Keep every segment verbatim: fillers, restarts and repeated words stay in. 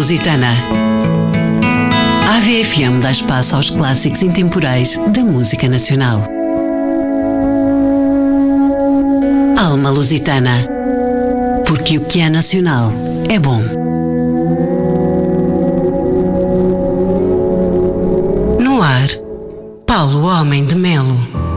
Lusitana. A AVE F M dá espaço aos clássicos intemporais da música nacional. Alma Lusitana. Porque o que é nacional é bom. No ar, Paulo Homem de Melo.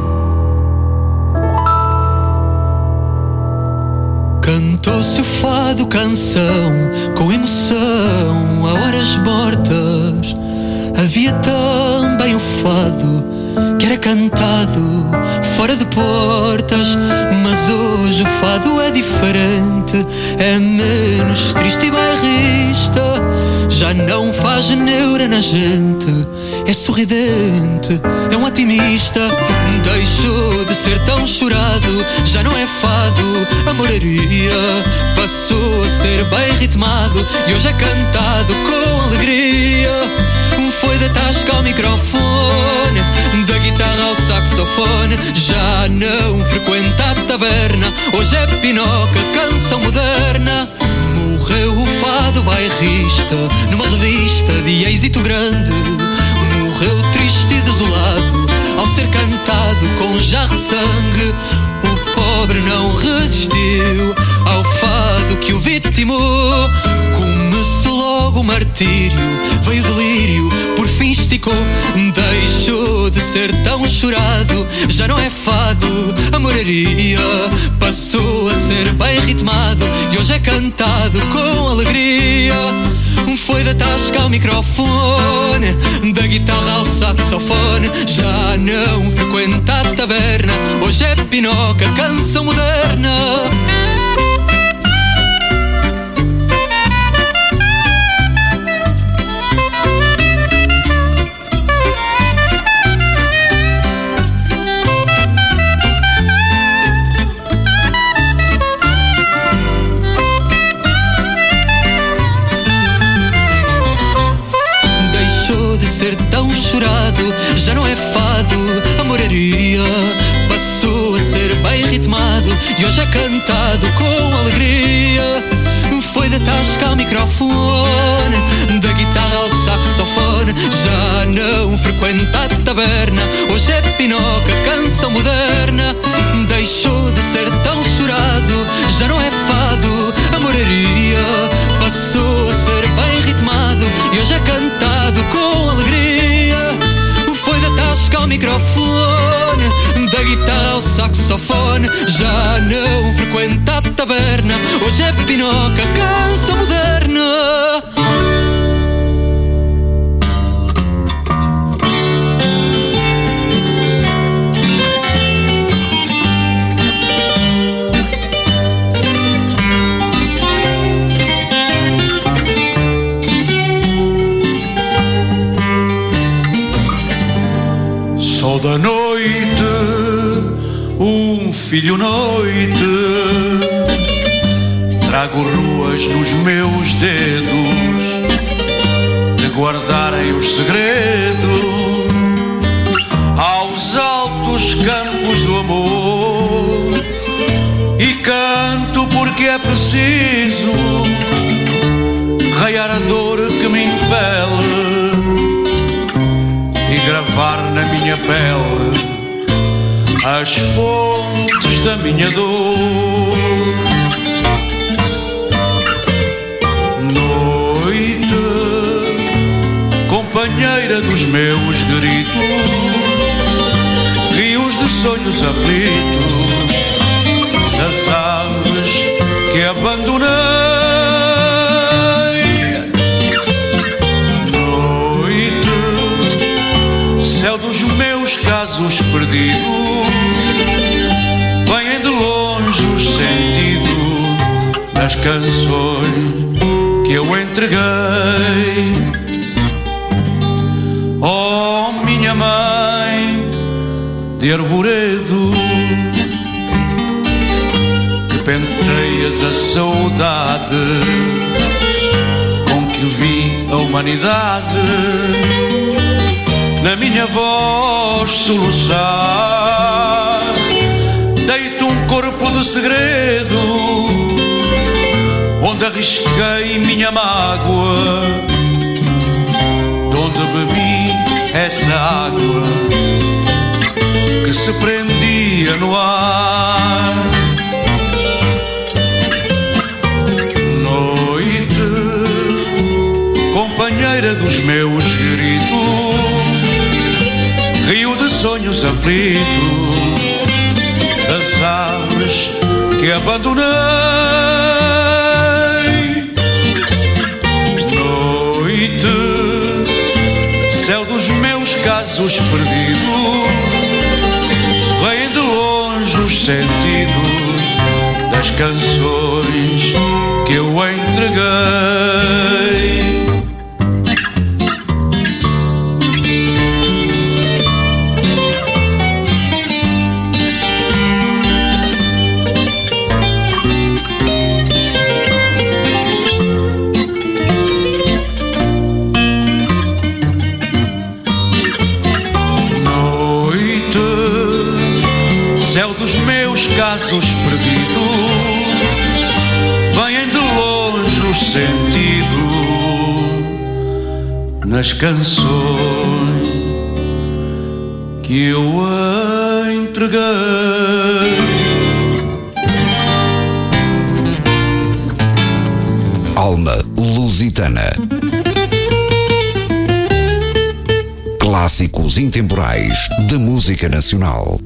Cantou-se o fado, canção, com emoção, a horas mortas. Havia também o fado, que era cantado fora de portas. Mas hoje o fado é diferente, é menos triste e bairrista. Já não faz neura na gente, é sorridente, é um otimista. Deixou de ser tão chorado, já não é fado, a moraria passou a ser bem ritmado e hoje é cantado com alegria. Foi da tasca ao microfone, da guitarra ao saxofone. Já não frequenta a taberna, hoje é pinoca, canção moderna. Morreu o fado bairrista numa revista de êxito grande. Morreu triste e desolado ao ser cantado com jarro de sangue. O pobre não resistiu ao fado que o vitimou. Começou logo o martírio, veio o delírio, por fim esticou. Deixou de ser tão chorado, já não é fado, a moraria passou a ser bem ritmado e hoje é cantado com alegria. Foi da tasca ao microfone, da guitarra ao saxofone. Já não frequenta a taberna, hoje é pinoca, canção moderna. Já não é fado, a moraria passou a ser bem ritmado e hoje é cantado com alegria. Foi da tasca ao microfone, da guitarra ao saxofone. Já não frequenta a taberna, hoje é pinoca, canção moderna. Deixou de ser tão chorado, já não é fado, a moraria passou a ser bem ritmado e hoje é cantado com alegria. Foi da tasca ao microfone, da guitarra ao saxofone. Já não frequenta a taberna, hoje é pinoca, canção moderna. Sol da noite, um filho noite, trago ruas nos meus dedos de guardarem os segredos aos altos campos do amor. E canto porque é preciso raiar a dor que me impele e gravar na minha pele as fontes da minha dor. Noite, companheira dos meus gritos, rios de sonhos aflitos, das aves que abandonei. Dos meus casos perdidos, vêm de longe os sentidos das canções que eu entreguei. Oh, minha mãe de arvoredo, que penteias a saudade com que vi a humanidade na minha voz soluçar. Deito um corpo de segredo, onde a arrisquei minha mágoa, de onde bebi essa água que se prendia no ar. Noite, companheira dos meus gritos, rio de sonhos aflitos, das aves que abandonei. Noite, céu dos meus casos perdidos, vêm de longe os sentidos das canções que eu entreguei. Casos perdidos, vêm de longe os sentidos nas canções que eu entreguei. Alma Lusitana. Clássicos intemporais da música nacional.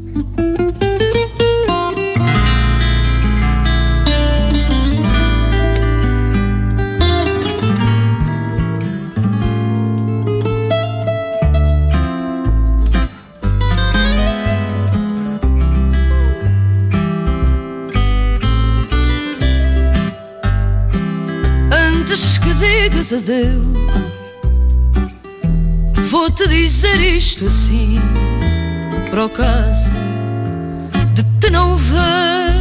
Adeus, vou-te dizer isto assim, para o caso de te não ver.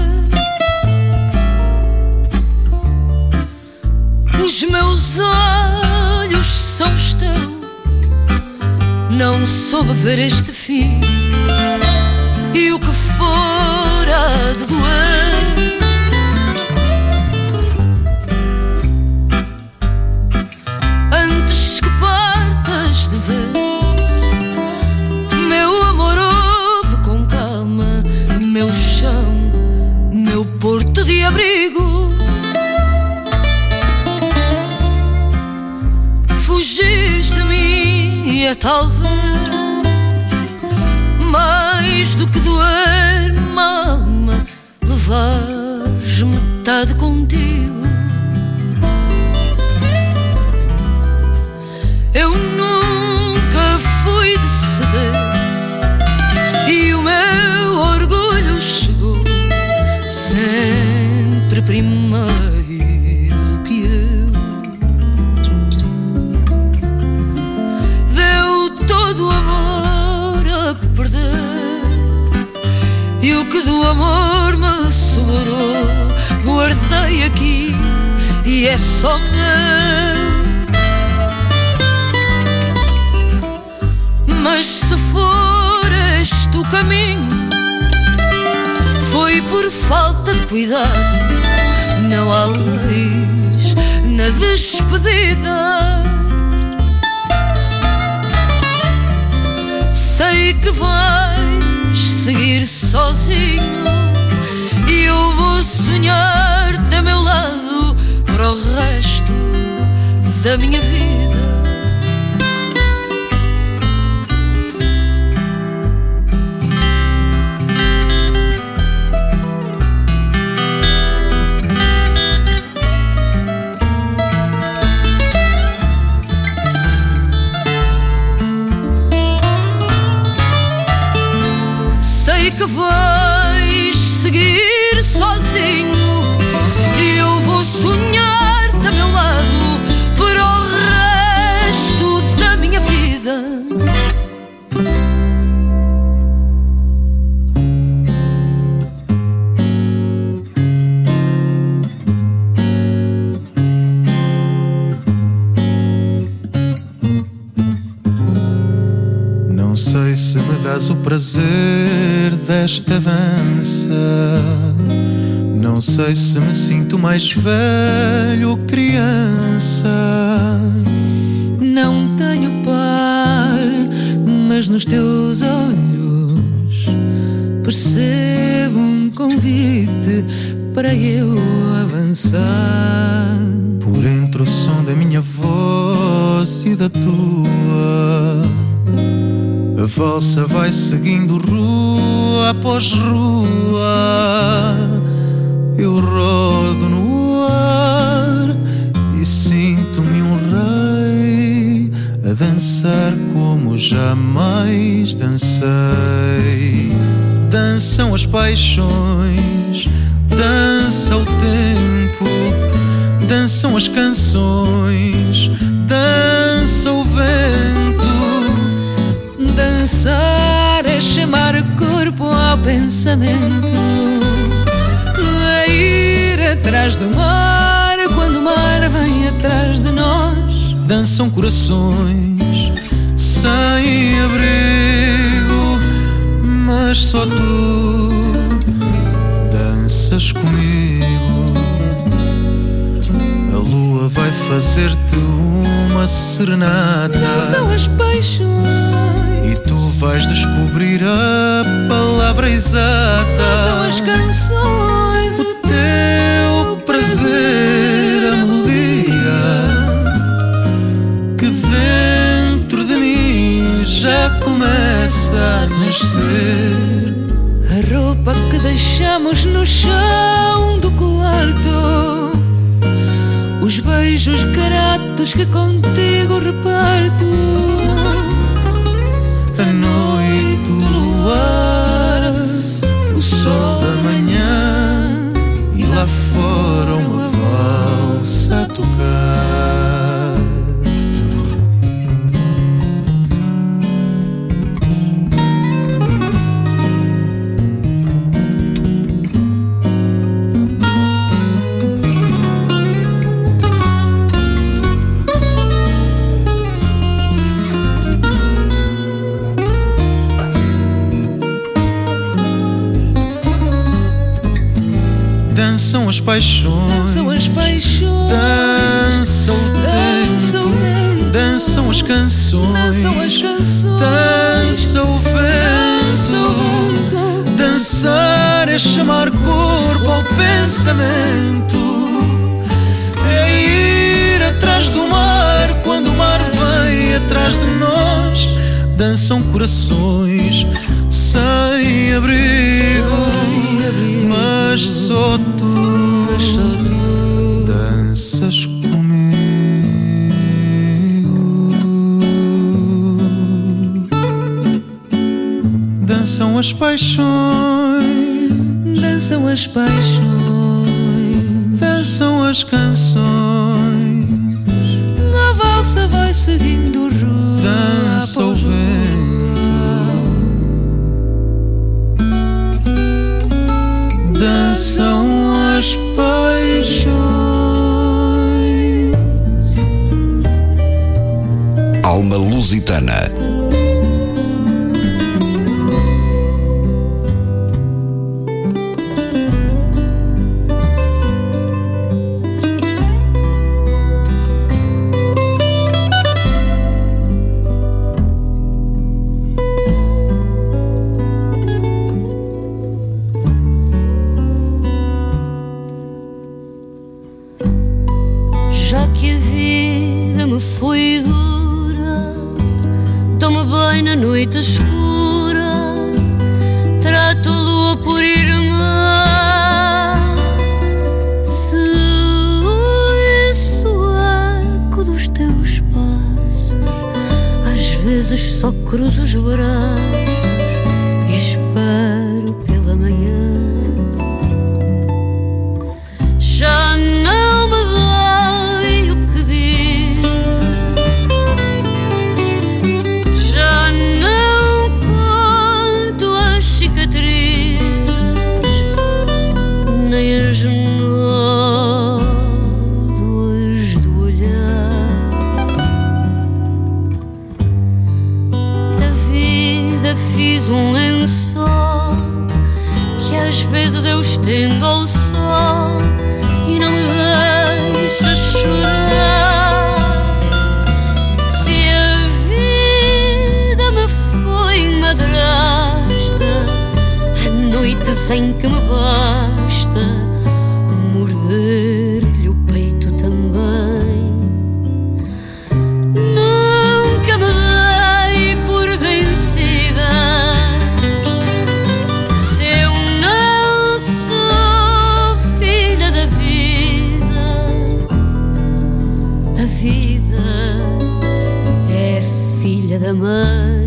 Os meus olhos são os teus, não soube ver este fim, e o que for há de doer. Meu amor, ouve com calma, meu chão, meu porto de abrigo. Fugis de mim é talvez mais do que doer, alma, levares metade contigo. Eu nunca fui de ceder, e o meu orgulho chegou sempre primeiro do que eu. Deu todo o amor a perder, e o que do amor me sobrou guardei aqui, e é só meu. Mas se for este o caminho, foi por falta de cuidado. Não há leis na despedida. Sei que vais seguir sozinho, e eu vou sonhar-te a meu lado para o resto da minha vida. Que vais seguir sozinho, e eu vou sonhar-te a meu lado para o resto da minha vida. Não sei se me dás o prazer desta dança, não sei se me sinto mais velho Por entre o som da minha voz e da tua, a valsa vai seguindo rua após rua. Eu rodo no ar e sinto-me um rei, a dançar como jamais dancei. Dançam as paixões, dança o tempo, dançam as canções, dança o vento. Dançar é chamar o corpo ao pensamento, é ir atrás do mar quando o mar vem atrás de nós. Dançam corações sem abrigo, mas só tu danças comigo. A lua vai fazer-te uma serenata. Dançam as paixões e tu vais descobrir a palavra exata. Dançam as canções, o teu prazer, a melodia que dentro de mim já começa a nascer. A roupa que deixamos no chão do quarto, os beijos gratos que contigo reparto. A noite, o luar, o sol da manhã e lá fora uma valsa a tocar. Dançam as paixões, dançam as paixões, dança o dança o tempo, tempo, dançam as canções, dançam as canções, dança o vento. Dançar é chamar corpo ao pensamento, é ir atrás do mar quando o mar vem atrás de nós. Dançam corações sem abrigo, mas só tu, só tu danças comigo. Dançam as paixões, dançam as paixões, dançam as canções. A valsa vai seguindo rua, dança o vento. Dançam as paixões. Alma Lusitana. Escura, trato a lua por irmã. Se ouço o eco dos teus passos, às vezes só cruzo os braços e espero pela manhã. Já não me dói o que dizes, já não conto as cicatrizes, nem as nódoas do olhar. Da vida fiz um lençol que às vezes eu estendo ao sol e não me deixa chorar. Se a vida me foi madrasta, há noites em que me basta morder-lhe o peito. filha da mãe.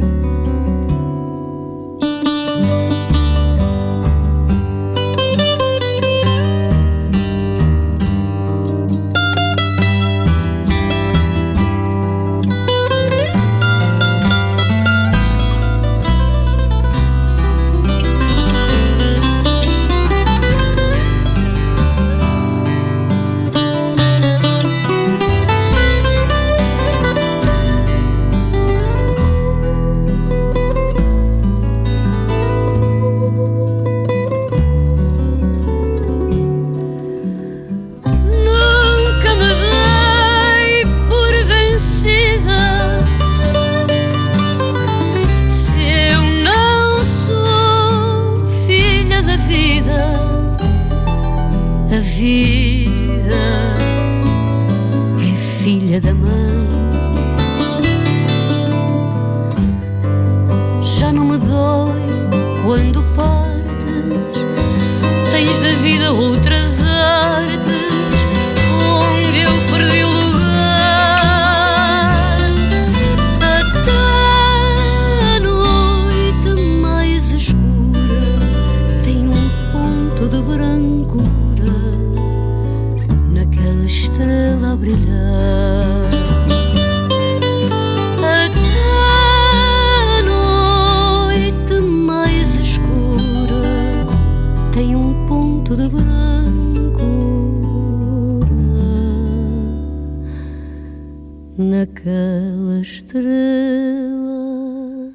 Naquela estrela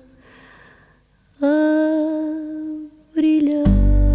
a brilhar.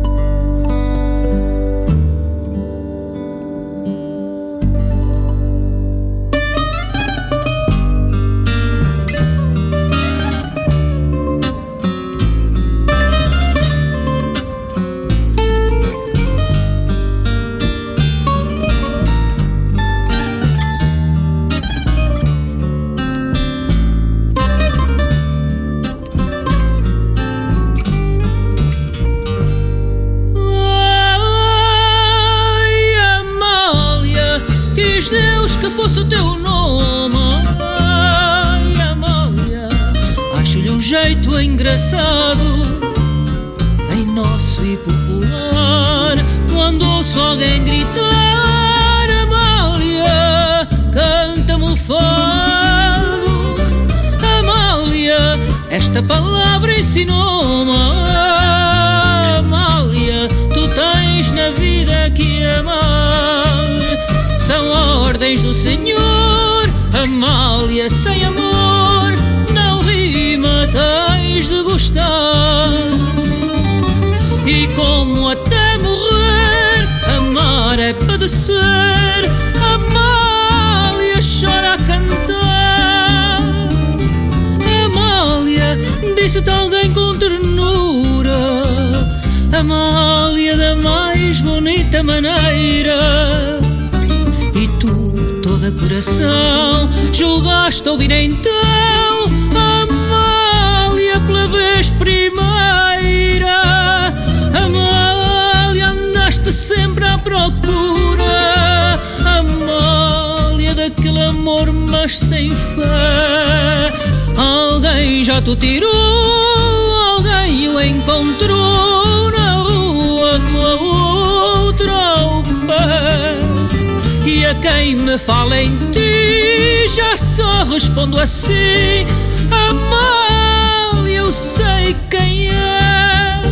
Fosse o teu nome, ai Amália, acho-lhe um jeito engraçado, em nosso e popular, quando ouço alguém gritar: Amália, canta-me o fado. Amália, esta palavra ensinou-me. Amália, tu tens na vida que amar, são ordens do Senhor. Amália, sem amor não rima, tens de gostar. E como até morrer amar é padecer, Amália chora a cantar. Amália, disse-te alguém com ternura, Amália, da mais bonita maneira. De coração julgaste ouvir então, Amália, pela vez primeira. Amália, andaste sempre à procura, Amália, daquele amor mas sem fé. Alguém já te tirou, alguém o encontrou na rua com a outra ao pé. E a quem me fala em ti já só respondo assim: Amália, eu sei quem é.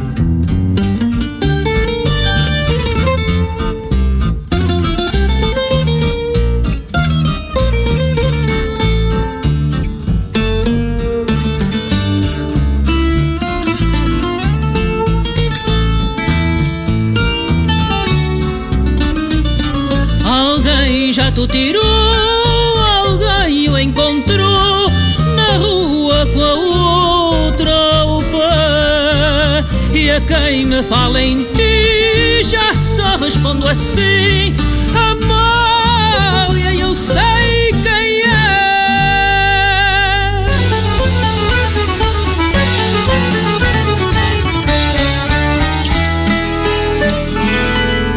Já tu tirou, alguém o encontrou na rua com a outra ao pé. E a quem me fala em ti já só respondo assim: Amália, eu sei quem é.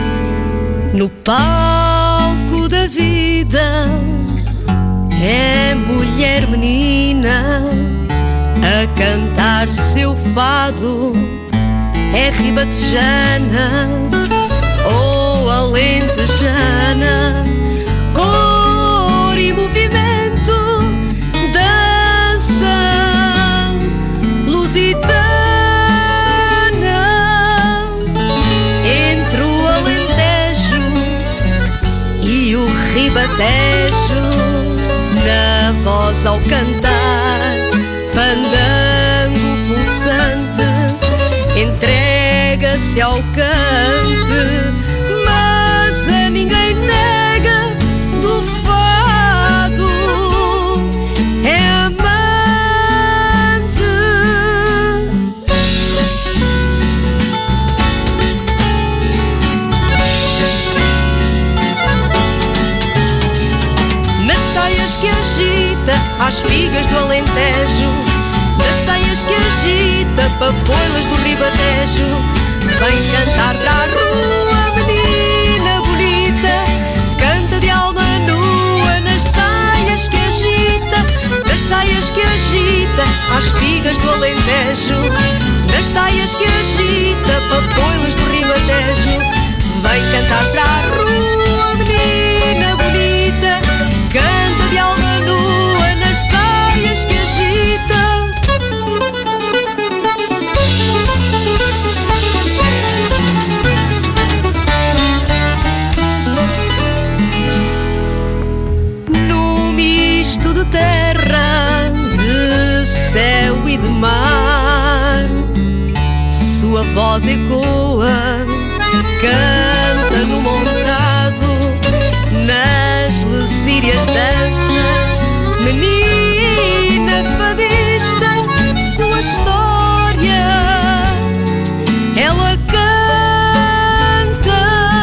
No palco da vida é é mulher menina a cantar seu fado, é ribatejana ou alentejana, cor e movimento, dança lusitana. Entre o Alentejo e o ribatejo, na voz ao cantar, fandango pulsante, entrega-se ao cante, mas a ninguém nega do fado, é amante. Nas saias que agita às espigas do Alentejo, nas saias que agita papoilas do ribatejo, vem cantar para a rua, menina bonita, canta de alma nua. Nas saias que agita, nas saias que agita às espigas do Alentejo, nas saias que agita papoilas do ribatejo, vem cantar para a rua, menina bonita, canta de alma nua. Nas saias que agita. No misto de terra, de céu e de mar, sua voz ecoa, canta no montado, nas lesírias dança, menina fadista, sua história ela canta.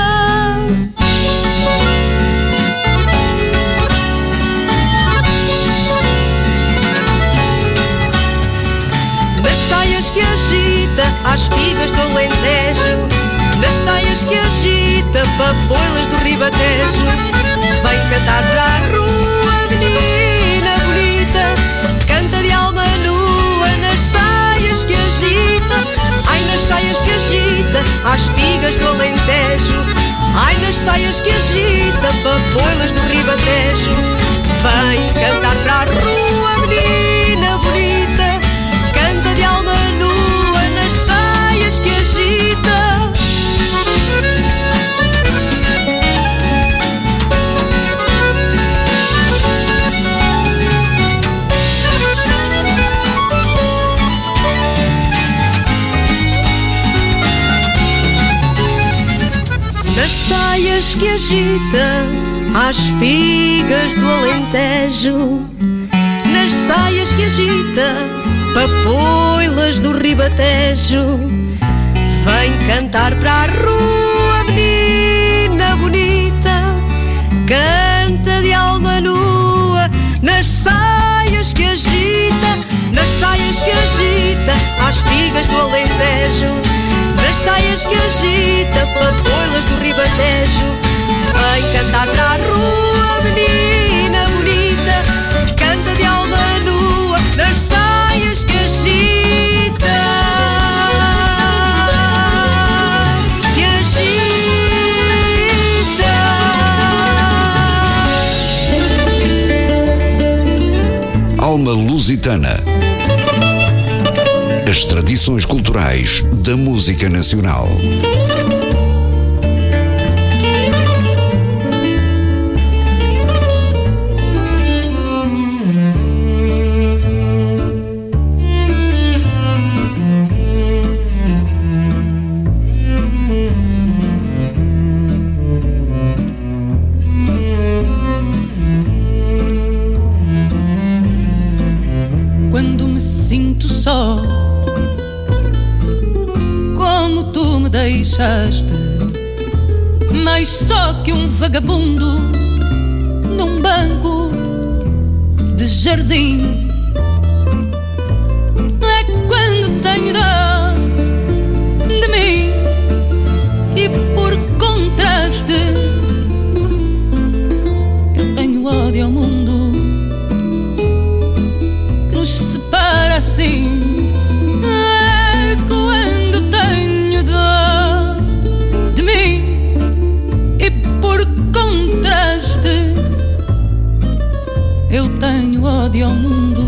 Nas saias que agita às espigas do Alentejo, nas saias que agita papoilas do ribatejo, vem cantar para a rua, menina bonita, canta de alma nua. Nas saias que agita, ai nas saias que agita às espigas do Alentejo, ai nas saias que agita papoilas do ribatejo, vem cantar para a rua, menina bonita, canta de alma nua. Nas saias que agita. Nas saias que agita às espigas do Alentejo, nas saias que agita papoilas do ribatejo, vem cantar para a rua, menina bonita, canta de alma nua. Nas saias que agita, nas saias que agita às espigas do Alentejo, nas saias que agita papoilas do ribatejo, vem cantar para a rua, menina bonita, canta de alma nua. Nas saias que agita, que agita. Alma Lusitana. As tradições culturais da música nacional. Quando me sinto só, como tu me deixaste, mais só que um vagabundo num banco de jardim. É quando tenho dó de mim e por contraste eu tenho ódio ao mundo ódio ao mundo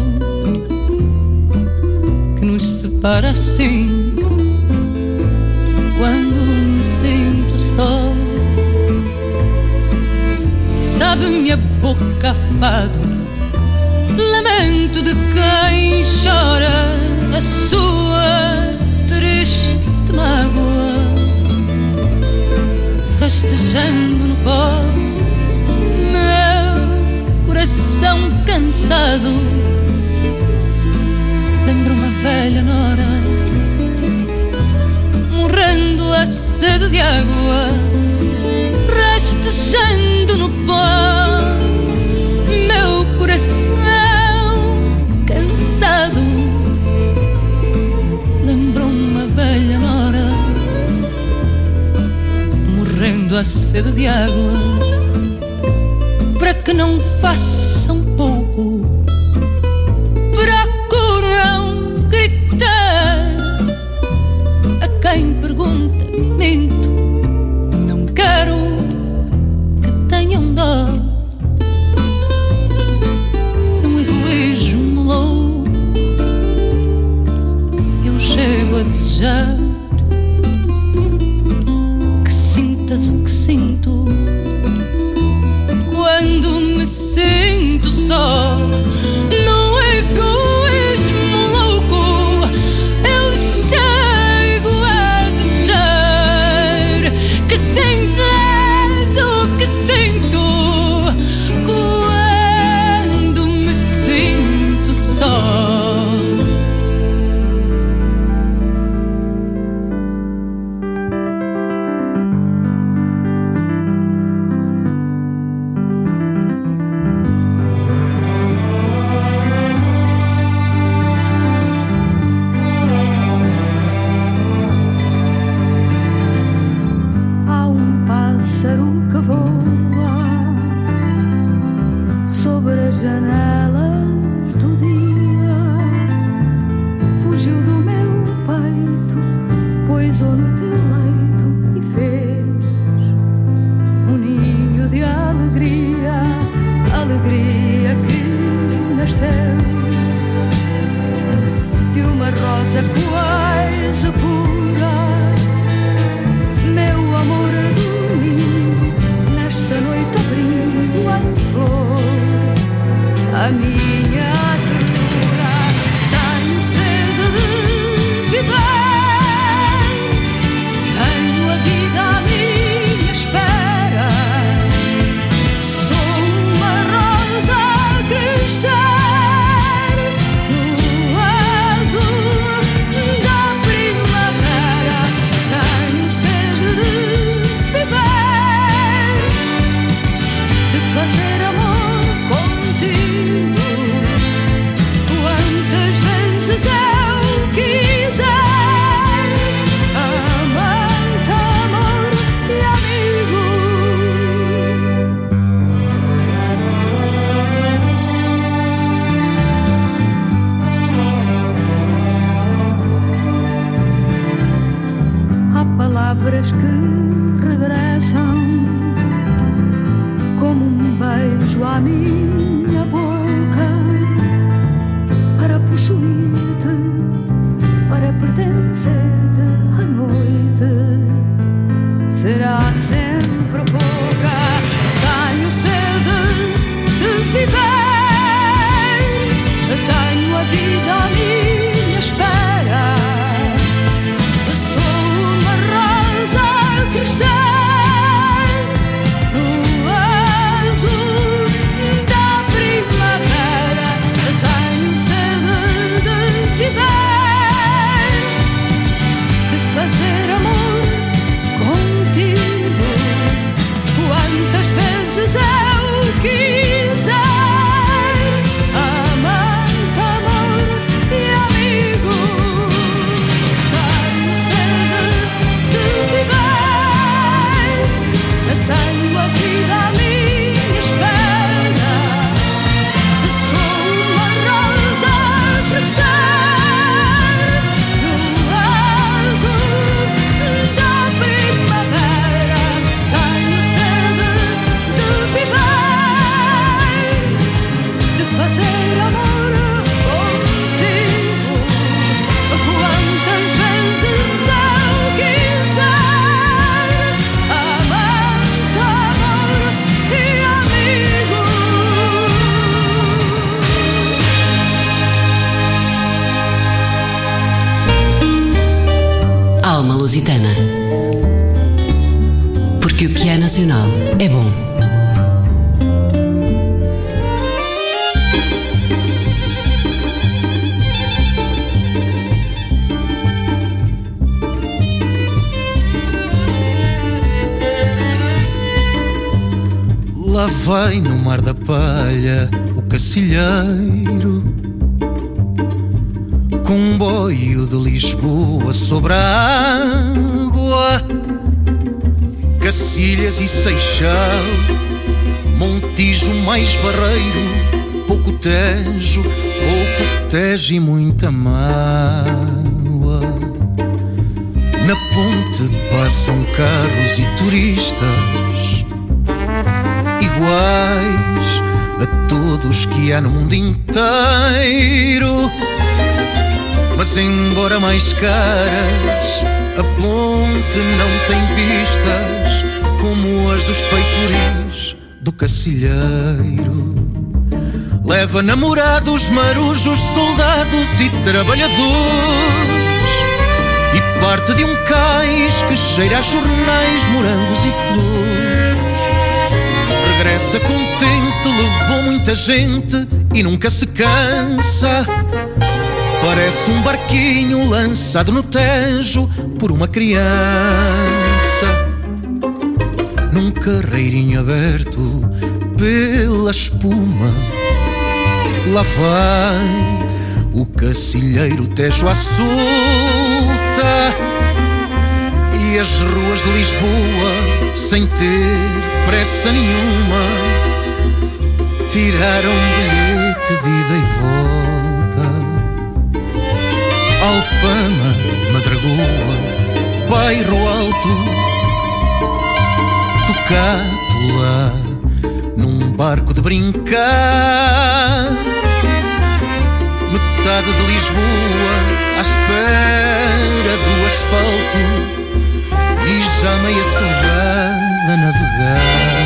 que nos separa assim. Quando me sinto só, sabe-me a boca a fado, lamento de quem chora a sua triste mágoa, rastejando no pó meu coração cansado. Lembro uma velha nora morrendo a sede de água, rastejando no pó meu coração cansado. Lembro uma velha nora morrendo a sede de água, para que não façam pouco, procuram gritar a quem pergunta. Minto, não quero que tenham dó. Num egoísmo louco eu chego a desejar que sintas o que sinto quando me sinto só. Num egoísmo louco eu chego a desejar que sintas o que sinto quando me sinto só. Há um pássaro que voa sobre as janelas do dia, fugiu do meu peito, poisou no teu leito e fez um ninho de alegria, alegria que nasceu de uma rosa quase pura. Meu amor domingo, nesta noite abrindo em flor a minha ternura. Tenho sede de viver, tenho a vida à minha espera. Sou uma rosa a crescer no azul da primavera. Tenho sede de viver, de fazer amor contigo. Quantas vezes eu quiser, amante, amor e amigo. Há palavras que regressam como um beijo à minha boca, para possuir-te, para pertencer-te à noite. Será sempre pouca. Tenho sede de viver, tenho a vida à minha espera. Sou uma rosa a crescer no azul da Lusitana. Porque o que é nacional é bom. Lá vai no mar da palha o cacilheiro, comboio de Lisboa sobre a água, Cacilhas e Seixal, Montijo mais Barreiro, pouco Tejo, pouco Tejo e muita mágoa. Na ponte passam carros e turistas iguais a todos que há no mundo inteiro, mas embora mais caras, a ponte não tem vistas como as dos peitoris do Cacilheiro. Leva namorados, marujos, soldados e trabalhadores, e parte de um cais que cheira a jornais, morangos e flores. Regressa contente, levou muita gente e nunca se cansa. Parece um barquinho lançado no Tejo por uma criança. Num carreirinho aberto pela espuma, lá vai o Cacilheiro Tejo à solta, e as ruas de Lisboa, sem ter pressa nenhuma, tiraram um bilhete de ida e volta. Alfama, Madragoa, Bairro Alto, Tocápula, num barco de brincar, metade de Lisboa à espera do asfalto, e já meia saudade a navegar.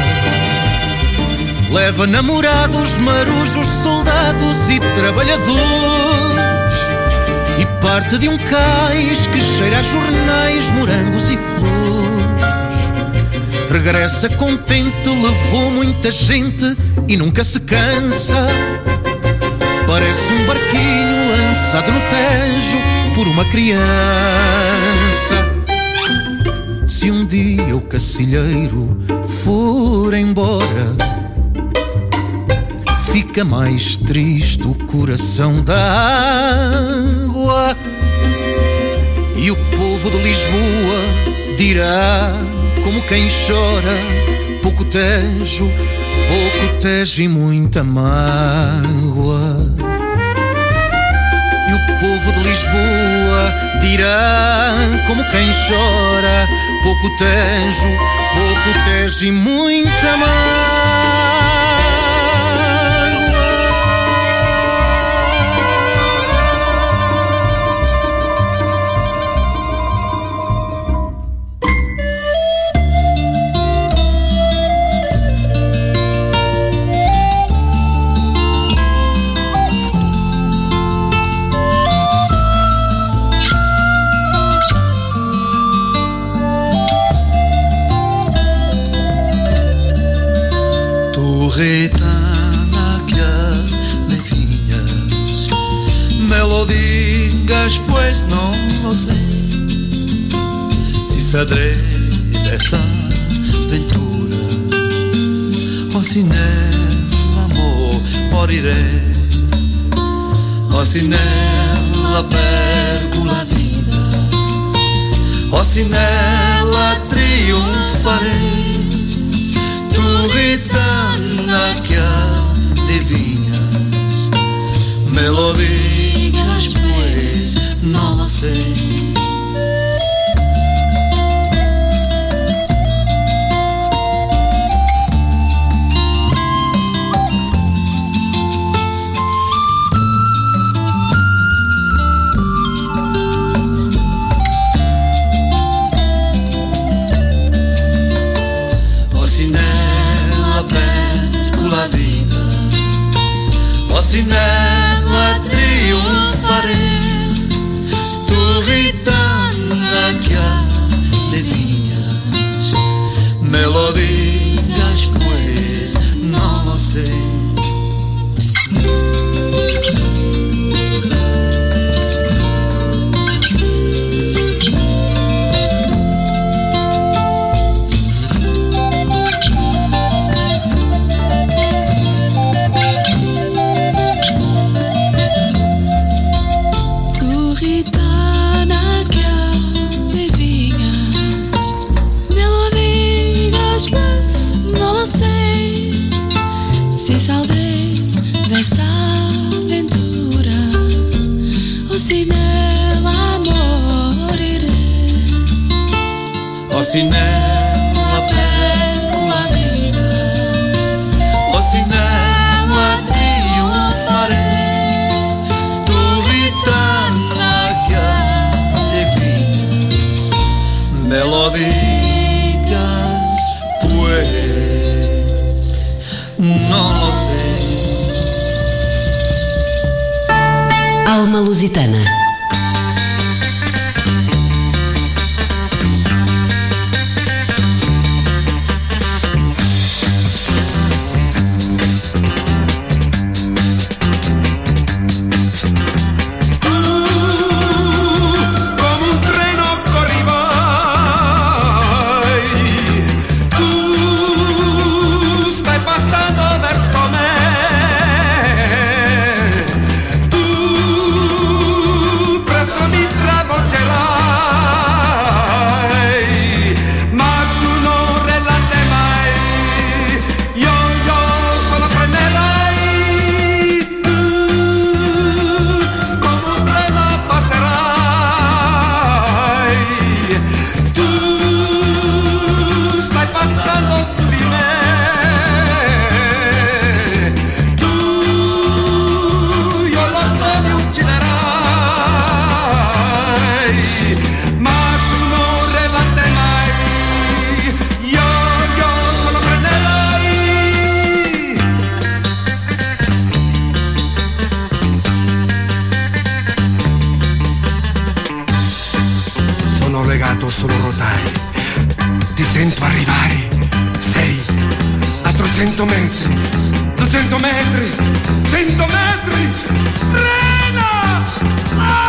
Leva namorados, marujos, soldados e trabalhadores, e parte de um cais que cheira a jornais, morangos e flores. Regressa contente, levou muita gente e nunca se cansa. Parece um barquinho lançado no Tejo por uma criança. Se um dia o Cacilheiro for embora, fica mais triste o coração da água, e o povo de Lisboa dirá como quem chora: pouco Tejo, pouco Tejo e muita mágoa. E o povo de Lisboa dirá como quem chora: pouco Tejo, pouco Tejo e muita mágoa. Torretana que de viñas, me lo digas pues no lo sé, si saldré de esa aventura o si nel amor moriré, o si nella perco la vida, o si nella trionfaré. Tu gitana que adivinhas, me lo digas pues no lo sé. Se nela triunfarei, tu gitana que saudade dessa aventura, o se nela morirei, o se nela perco a vida, o se nela triunfarei, tu gritando que adivina, me lo digas pues, no lo sé. Alma Lusitana. Sono rotai, ti sento arrivare, sei a trecento metri, duecento metri, cento metri, frena! Ah!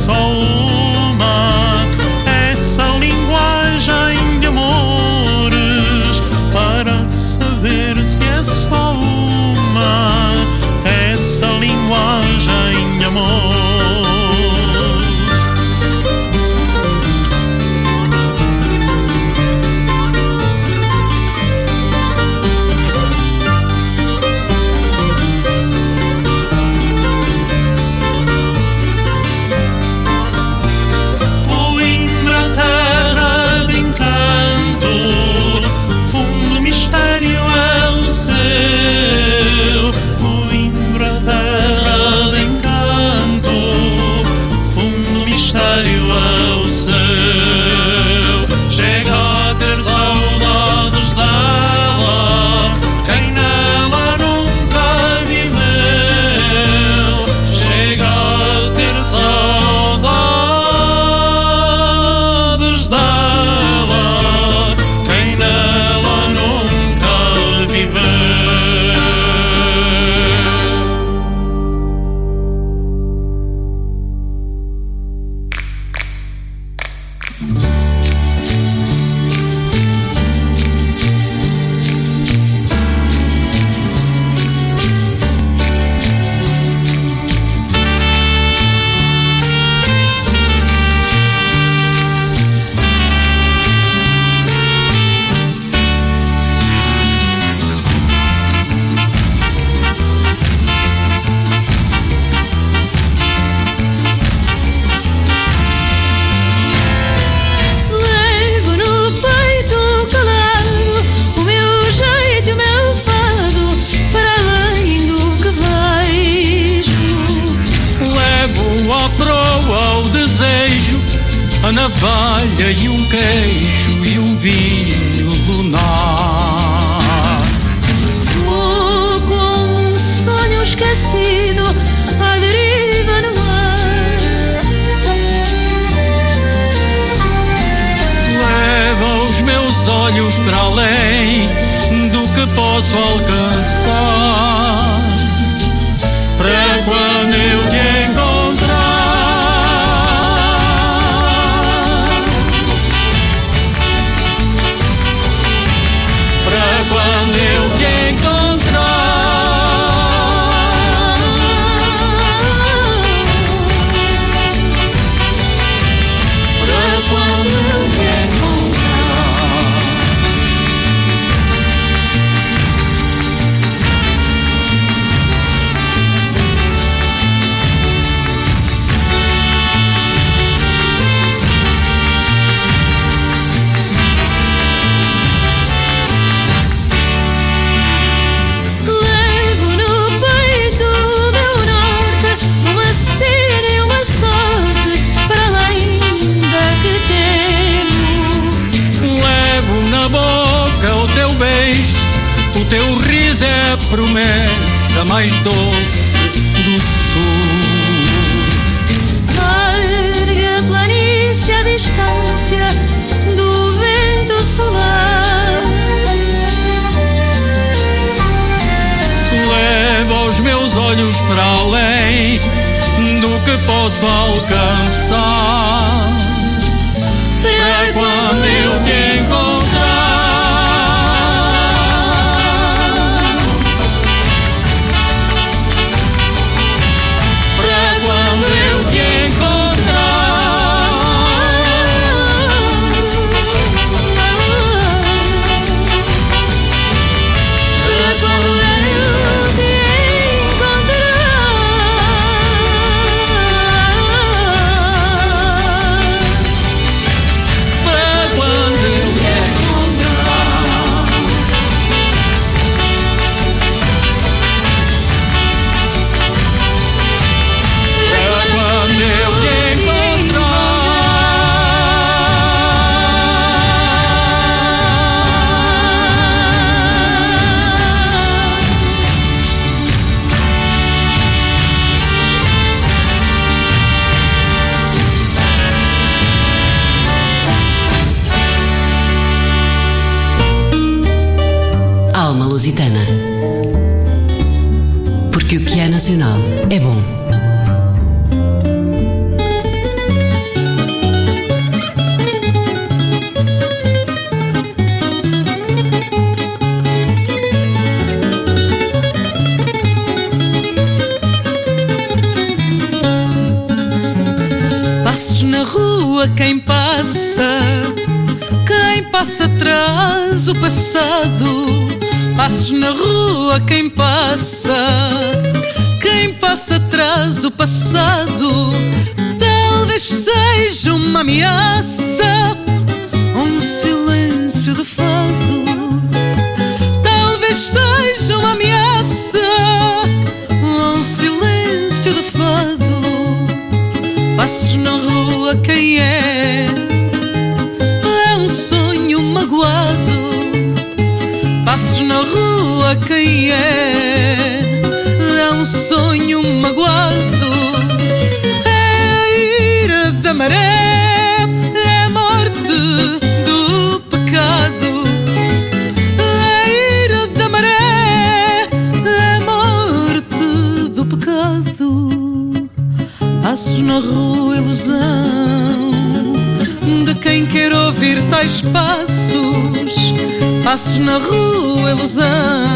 só uma, essa linguagem de amores, para saber se é só uma, essa linguagem de amor. navalha e um queixo e um vinho lunar. Vou com um sonho esquecido à deriva no mar. Leva os meus olhos para além do que posso alcançar, para quando eu te encontrar. Quando eu te encontrar, pra quando eu te encontrar. O teu riso é a promessa mais doce do sul. Larga planície à distância do vento solar. Leva os meus olhos para além do que posso alcançar, para quando eu te encontrar. Alma Lusitana. Porque o que é nacional é bom. na rua quem passa, quem passa traz o passado. Passos na rua quem passa, quem passa traz o passado. Talvez seja uma ameaça, um silêncio de fado. Talvez seja uma ameaça, um silêncio de fado. Passos na rua quem é, é um sonho magoado. Passos na rua quem é, é um sonho magoado. É a ira da maré, é a morte do pecado. É a ira da maré, é a morte do pecado. Passos na rua, ilusão de quem quer ouvir tais passos. Passos na rua, ilusão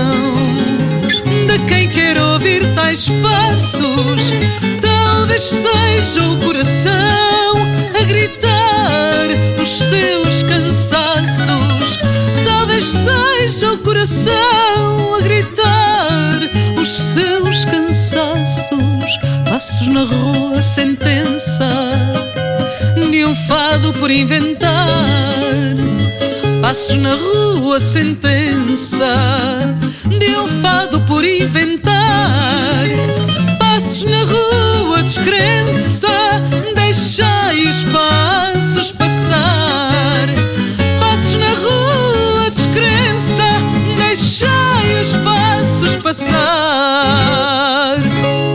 de quem quer ouvir tais passos. Talvez seja o coração a gritar os seus cansaços. Talvez seja o coração a gritar os seus cansaços. Passos na rua, sentença de um fado por inventar. Passos na rua, sentença de um fado por inventar. Passos na rua, descrença, deixai os passos passar. Passos na rua, descrença, deixai os passos passar.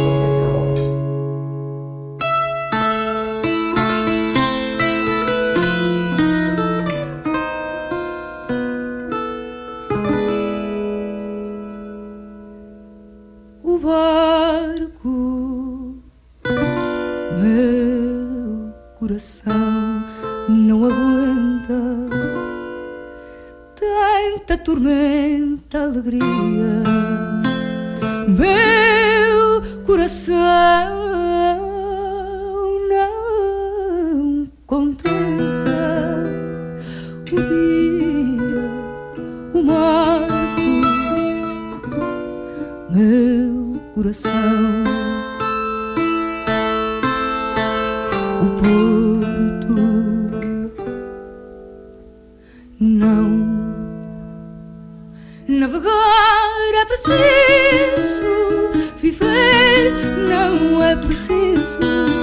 Coração não aguenta tanta tormenta, alegria. Meu coração não contenta o dia, o marco. Meu coração o porto não. Navegar é preciso, viver não é preciso.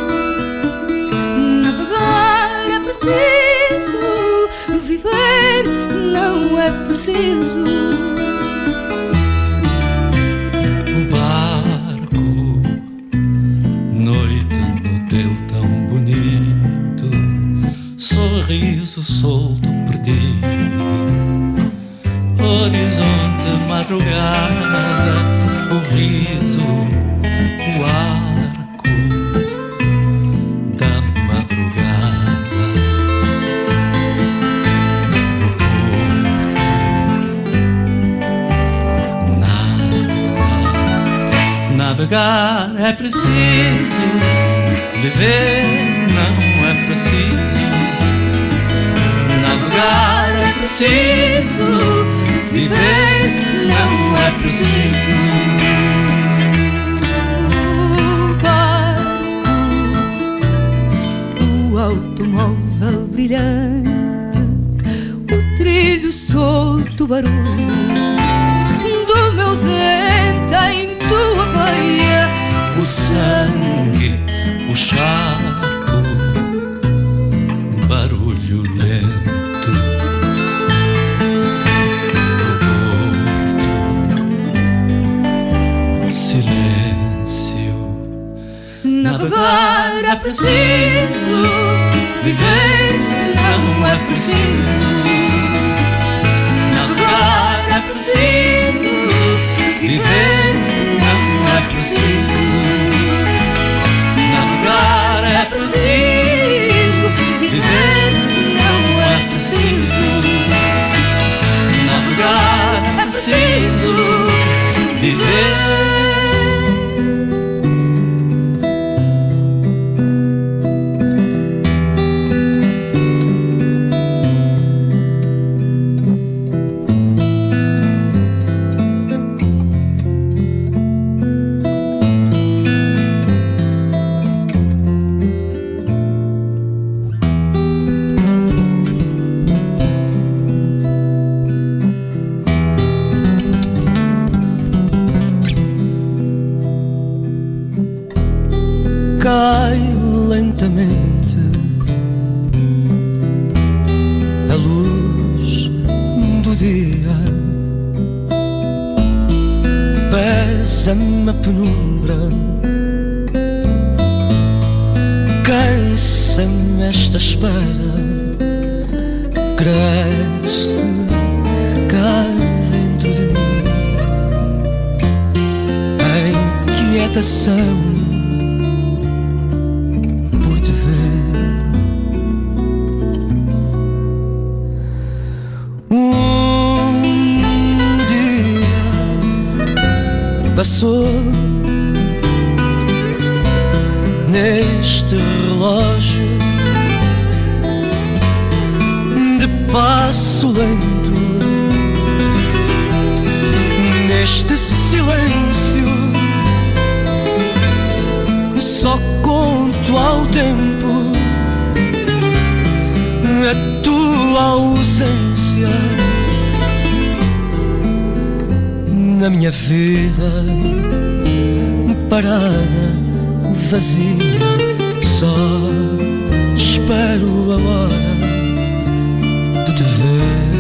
Navegar é preciso, viver não é preciso. O barco, noite no teu tão bonito sorriso solto perdido, horizonte, madrugada, o riso, o arco da madrugada, o porto, nada. Navegar é preciso, viver não é preciso. Navegar é preciso, viver não é preciso. O barco, o automóvel brilhante, o trilho solto, o barulho do meu dente em tua veia, o sangue, o charco, barulho lento, o porto, silêncio. Navegar é preciso, viver não é preciso. Navegar é preciso, viver não é preciso. Navegar é preciso, viver não é preciso. Navegar é preciso, viver. cai lentamente a luz do dia, pesa-me a penumbra, cansa-me esta espera, cresce cá dentro de mim a inquietação por te ver. Um dia passou neste relógio de passo lento, neste silêncio só conto ao tempo a tua ausência na minha vida parada, vazia, só espero a hora de te ver.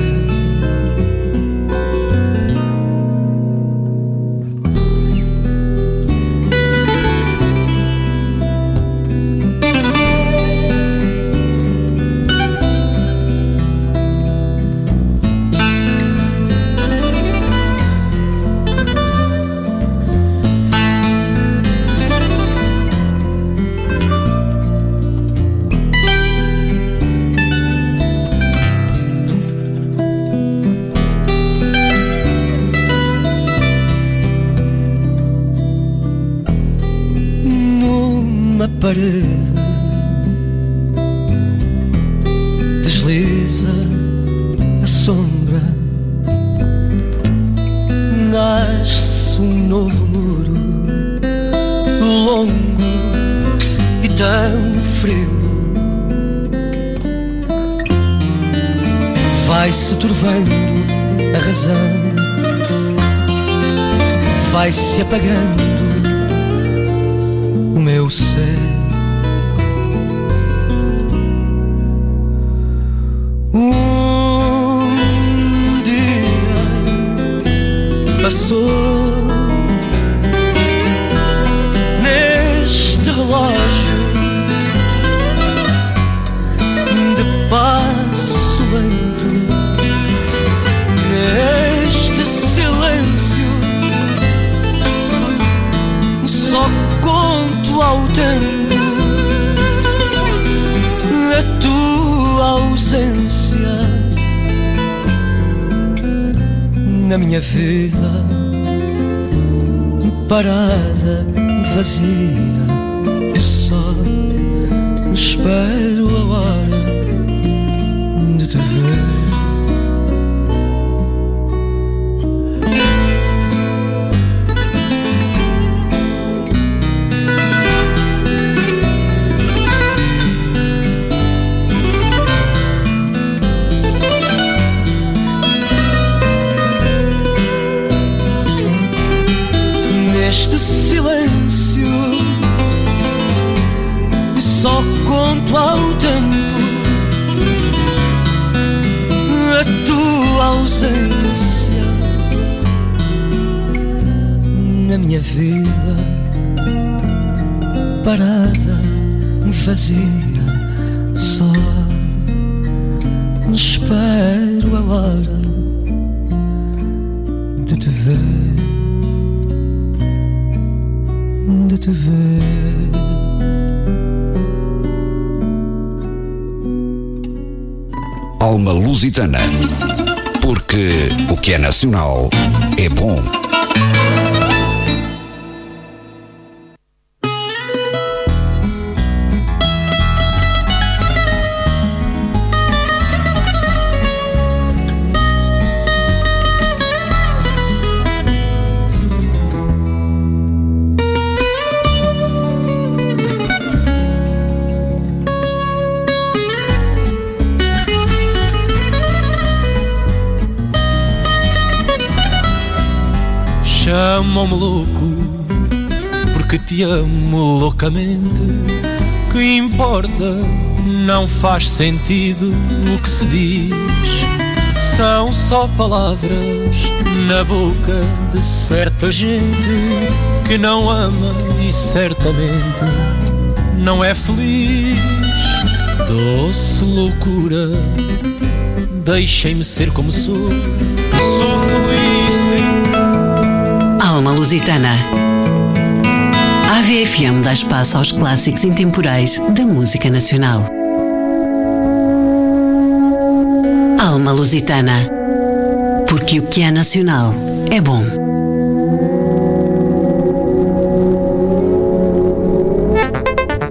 Parede desliza a sombra, nasce um novo muro longo e tão frio, vai-se turvando a razão, vai-se apagando o meu ser. Um dia passou neste relógio de passo lento, neste silêncio só conto ao tempo a tua ausência na minha vida parada, vazia, e só espero a hora de te ver. Neste silêncio só conto ao tempo a tua ausência na minha vida parada, vazia, só espero a hora de te ver, de te ver. Alma Lusitana, porque o que é nacional é bom. Chamam-me louco porque te amo loucamente. Que importa, não faz sentido o que se diz. São só palavras na boca de certa gente que não ama e certamente não é feliz. Doce loucura, deixem-me ser como sou. Sou feliz sem... Alma Lusitana. A V F M dá espaço aos clássicos intemporais da música nacional. Alma Lusitana. Porque o que é nacional é bom.